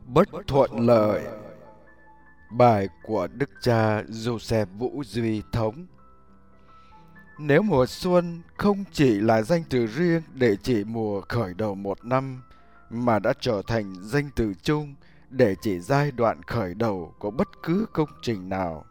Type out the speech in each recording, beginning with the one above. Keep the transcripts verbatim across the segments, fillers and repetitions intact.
Bất thuận lợi. Bài của Đức cha Joseph Vũ Duy Thống. Nếu mùa xuân không chỉ là danh từ riêng để chỉ mùa khởi đầu một năm, mà đã trở thành danh từ chung để chỉ giai đoạn khởi đầu của bất cứ công trình nào,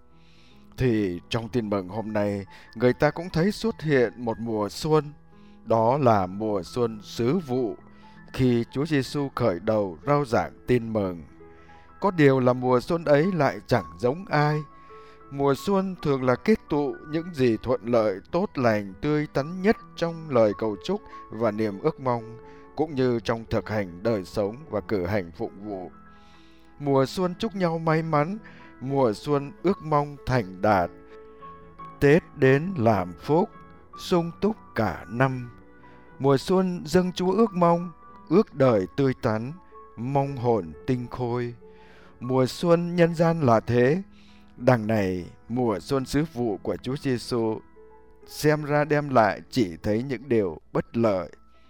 thì trong Tin Mừng hôm nay, người ta cũng thấy xuất hiện một mùa xuân. Đó là mùa xuân sứ vụ, khi Chúa Giêsu khởi đầu rao giảng Tin Mừng. Có điều là mùa xuân ấy lại chẳng giống ai. Mùa xuân thường là kết tụ những gì thuận lợi, tốt lành, tươi tắn nhất trong lời cầu chúc và niềm ước mong, cũng như trong thực hành đời sống và cử hành phụng vụ. Mùa xuân chúc nhau may mắn, mùa xuân ước mong thành đạt. Tết đến làm phúc, sung túc cả năm. Mùa xuân dâng Chúa ước mong, ước đời tươi tắn, mong hồn tinh khôi. Mùa xuân nhân gian là thế. Đằng này, mùa xuân sứ vụ của Chúa Giêsu xem ra đem lại chỉ thấy những điều bất lợi.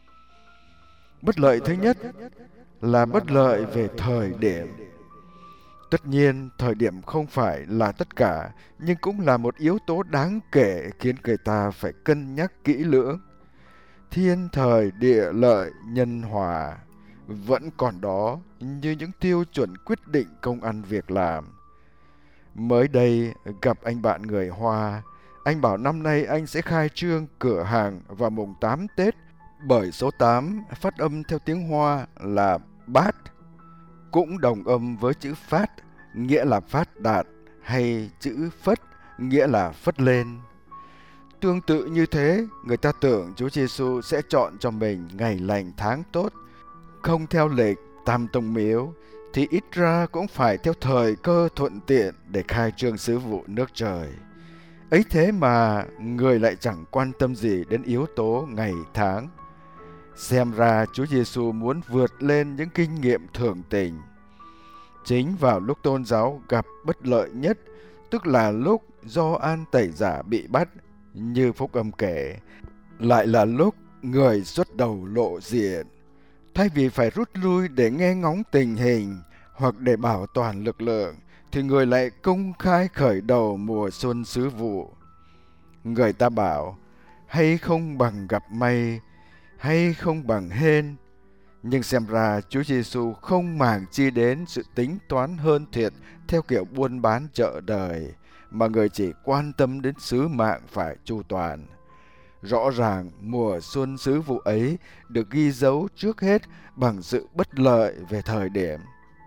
Bất lợi thứ nhất là bất lợi về thời điểm. Tất nhiên, thời điểm không phải là tất cả, nhưng cũng là một yếu tố đáng kể khiến người ta phải cân nhắc kỹ lưỡng. Thiên thời địa lợi nhân hòa vẫn còn đó như những tiêu chuẩn quyết định công ăn việc làm. Mới đây gặp anh bạn người Hoa, anh bảo năm nay anh sẽ khai trương cửa hàng vào mùng tám Tết, bởi số tám phát âm theo tiếng Hoa là bát, cũng đồng âm với chữ phát, nghĩa là phát đạt, hay chữ phất, nghĩa là phất lên. Tương tự như thế, người ta tưởng Chúa Giêsu sẽ chọn cho mình ngày lành tháng tốt, không theo lịch tam tông miếu, thì ít ra cũng phải theo thời cơ thuận tiện để khai trương sứ vụ nước trời. Ấy thế mà người lại chẳng quan tâm gì đến yếu tố ngày tháng. Xem ra Chúa Giêsu muốn vượt lên những kinh nghiệm thường tình. Chính vào lúc tôn giáo gặp bất lợi nhất, tức là lúc Gioan Tẩy Giả bị bắt, như phúc âm kể, lại là lúc người xuất đầu lộ diện. Thay vì phải rút lui để nghe ngóng tình hình hoặc để bảo toàn lực lượng, thì người lại công khai khởi đầu mùa xuân sứ vụ. Người ta bảo, hay không bằng gặp may, hay không bằng hên. Nhưng xem ra Chúa Giêsu không màng chi đến sự tính toán hơn thiệt theo kiểu buôn bán chợ đời, mà người chỉ quan tâm đến sứ mạng phải chu toàn. Rõ ràng mùa xuân sứ vụ ấy được ghi dấu trước hết bằng sự bất lợi về thời điểm.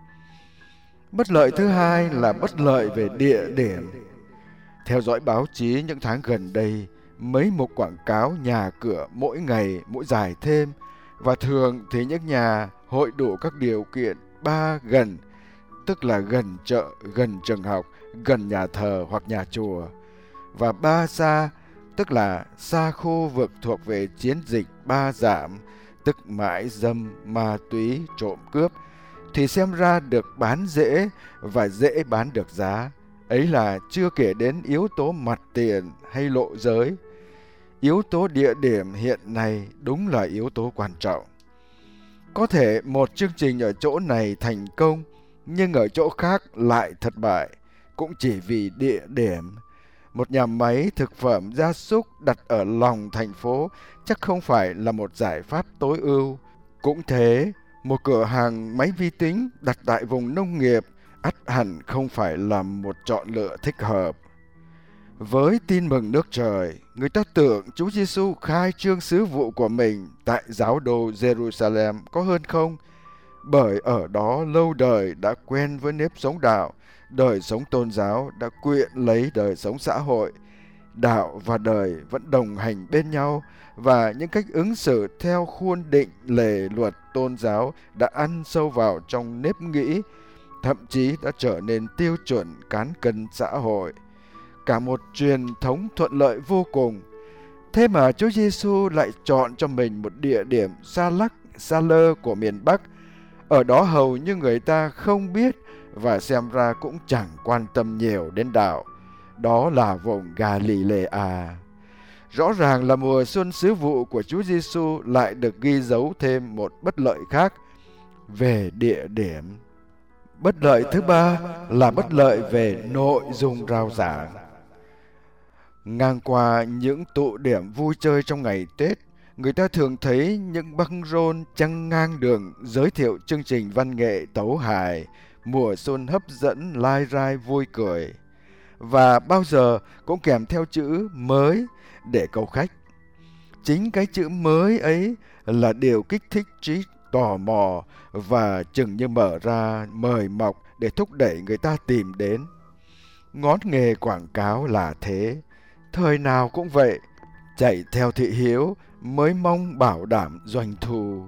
Bất lợi thứ hai là bất lợi về địa điểm. Theo dõi báo chí những tháng gần đây, mấy mục quảng cáo nhà cửa mỗi ngày mỗi dài thêm, và thường thì những nhà hội đủ các điều kiện ba gần, tức là gần chợ, gần trường học, gần nhà thờ hoặc nhà chùa, và ba xa, tức là xa khu vực thuộc về chiến dịch ba giảm, tức mãi dâm, ma túy, trộm cướp, thì xem ra được bán dễ và dễ bán được giá. Ấy là chưa kể đến yếu tố mặt tiền hay lộ giới. Yếu tố địa điểm hiện nay đúng là yếu tố quan trọng. Có thể một chương trình ở chỗ này thành công, nhưng ở chỗ khác lại thất bại, cũng chỉ vì địa điểm. Một nhà máy thực phẩm gia súc đặt ở lòng thành phố chắc không phải là một giải pháp tối ưu. Cũng thế, một cửa hàng máy vi tính đặt tại vùng nông nghiệp ắt hẳn không phải là một chọn lựa thích hợp. Với Tin Mừng nước trời, người ta tưởng Chúa Giêsu khai trương sứ vụ của mình tại giáo đô Jerusalem có hơn không? Bởi ở đó lâu đời đã quen với nếp sống đạo, đời sống tôn giáo đã quyện lấy đời sống xã hội. Đạo và đời vẫn đồng hành bên nhau, và những cách ứng xử theo khuôn định lề luật tôn giáo đã ăn sâu vào trong nếp nghĩ, thậm chí đã trở nên tiêu chuẩn cán cân xã hội. Cả một truyền thống thuận lợi vô cùng. Thế mà Chúa Giêsu lại chọn cho mình một địa điểm xa lắc, xa lơ của miền Bắc. Ở đó hầu như người ta không biết và xem ra cũng chẳng quan tâm nhiều đến đạo. Đó là vùng Galilee. Rõ ràng là mùa xuân sứ vụ của Chúa Giêsu lại được ghi dấu thêm một bất lợi khác về địa điểm. Bất lợi thứ ba là bất lợi về nội dung rao giảng. Ngang qua những tụ điểm vui chơi trong ngày Tết, người ta thường thấy những băng rôn chăng ngang đường giới thiệu chương trình văn nghệ tấu hài, mùa xuân hấp dẫn lai rai vui cười. Và bao giờ cũng kèm theo chữ mới để câu khách. Chính cái chữ mới ấy là điều kích thích trí tò mò và chừng như mở ra mời mọc để thúc đẩy người ta tìm đến. Ngón nghề quảng cáo là thế, thời nào cũng vậy, chạy theo thị hiếu mới mong bảo đảm doanh thu.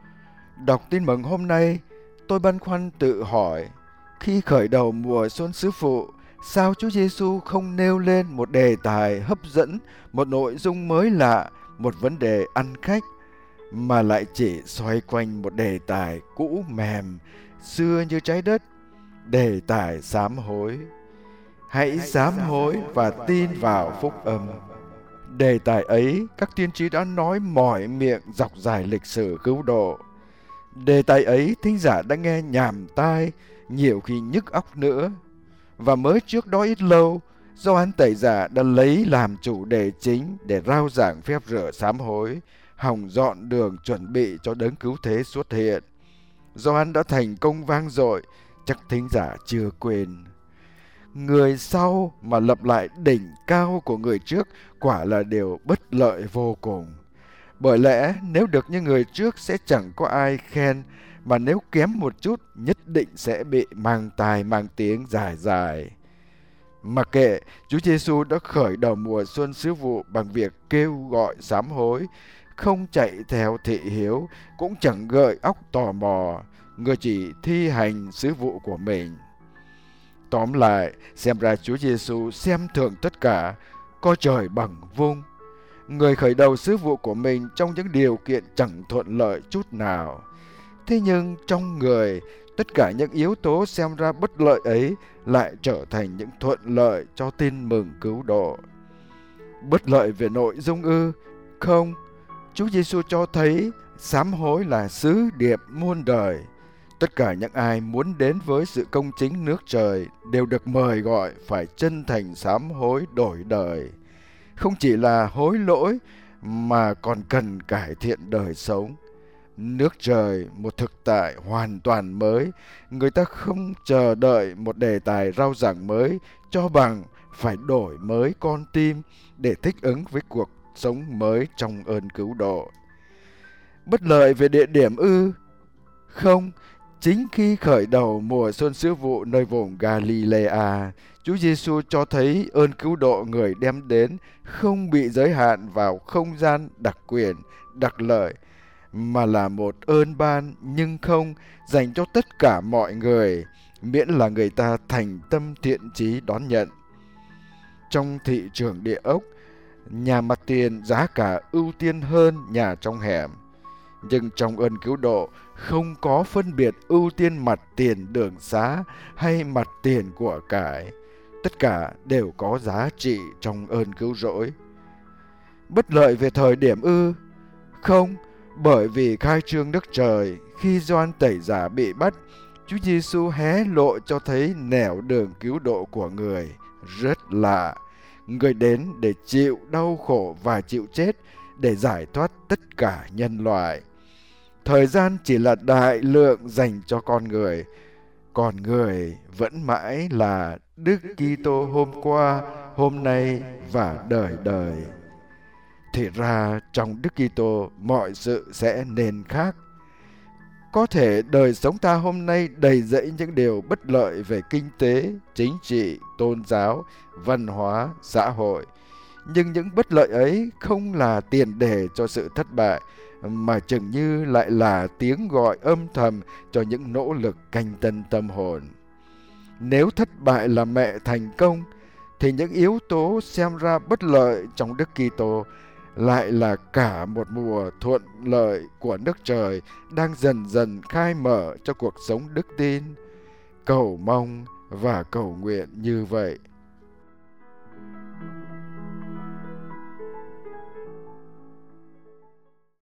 Đọc tin mừng hôm nay, tôi băn khoăn tự hỏi, khi khởi đầu mùa xuân Sứ Phụ, sao Chúa Giêsu không nêu lên một đề tài hấp dẫn, một nội dung mới lạ, một vấn đề ăn khách, mà lại chỉ xoay quanh một đề tài cũ mềm, xưa như trái đất, đề tài sám hối. Hãy sám hối và tin vào phúc âm. Đề tài ấy các tiên tri đã nói mỏi miệng dọc dài lịch sử cứu độ. Đề tài ấy thính giả đã nghe nhàm tai, nhiều khi nhức óc nữa. Và mới trước đó ít lâu, Gioan Tẩy Giả đã lấy làm chủ đề chính để rao giảng phép rửa sám hối, hòng dọn đường chuẩn bị cho đấng cứu thế xuất hiện. Gioan đã thành công vang dội, chắc thính giả chưa quên. Người sau mà lập lại đỉnh cao của người trước quả là điều bất lợi vô cùng. Bởi lẽ nếu được như người trước sẽ chẳng có ai khen, mà nếu kém một chút nhất định sẽ bị mang tai mang tiếng dài dài. Mặc kệ, Chúa Giêsu đã khởi đầu mùa xuân sứ vụ bằng việc kêu gọi sám hối, không chạy theo thị hiếu, cũng chẳng gợi óc tò mò, người chỉ thi hành sứ vụ của mình. Tóm lại, xem ra Chúa Giêsu xem thường tất cả, coi trời bằng vung. Người khởi đầu sứ vụ của mình trong những điều kiện chẳng thuận lợi chút nào. Thế nhưng trong người, tất cả những yếu tố xem ra bất lợi ấy lại trở thành những thuận lợi cho tin mừng cứu độ. Bất lợi về nội dung ư? Không, Chúa Giêsu cho thấy sám hối là sứ điệp muôn đời. Tất cả những ai muốn đến với sự công chính nước trời đều được mời gọi phải chân thành sám hối đổi đời. Không chỉ là hối lỗi mà còn cần cải thiện đời sống. Nước trời, một thực tại hoàn toàn mới, người ta không chờ đợi một đề tài rao giảng mới, cho bằng phải đổi mới con tim để thích ứng với cuộc sống mới trong ơn cứu độ. Bất lợi về địa điểm ư? Không, chính khi khởi đầu mùa xuân sứ vụ nơi vùng Galilea, Chúa Giêsu cho thấy ơn cứu độ người đem đến không bị giới hạn vào không gian đặc quyền, đặc lợi, mà là một ơn ban nhưng không dành cho tất cả mọi người, miễn là người ta thành tâm thiện chí đón nhận. Trong thị trường địa ốc, nhà mặt tiền giá cả ưu tiên hơn nhà trong hẻm. Nhưng trong ơn cứu độ không có phân biệt ưu tiên mặt tiền đường xá hay mặt tiền của cải. Tất cả đều có giá trị trong ơn cứu rỗi. Bất lợi về thời điểm ư? Không, bởi vì khai trương nước trời, khi Gioan Tẩy Giả bị bắt, Chúa Giêsu hé lộ cho thấy nẻo đường cứu độ của người rất lạ. Người đến để chịu đau khổ và chịu chết để giải thoát tất cả nhân loại. Thời gian chỉ là đại lượng dành cho con người, còn người vẫn mãi là Đức Kitô hôm qua, hôm nay và đời đời. Thì ra trong Đức Kitô mọi sự sẽ nên khác. Có thể đời sống ta hôm nay đầy dẫy những điều bất lợi về kinh tế, chính trị, tôn giáo, văn hóa, xã hội. Nhưng những bất lợi ấy không là tiền đề cho sự thất bại, mà chừng như lại là tiếng gọi âm thầm cho những nỗ lực canh tân tâm hồn. Nếu thất bại là mẹ thành công, thì những yếu tố xem ra bất lợi trong Đức Kitô lại là cả một mùa thuận lợi của nước trời đang dần dần khai mở cho cuộc sống đức tin. Cầu mong và cầu nguyện như vậy.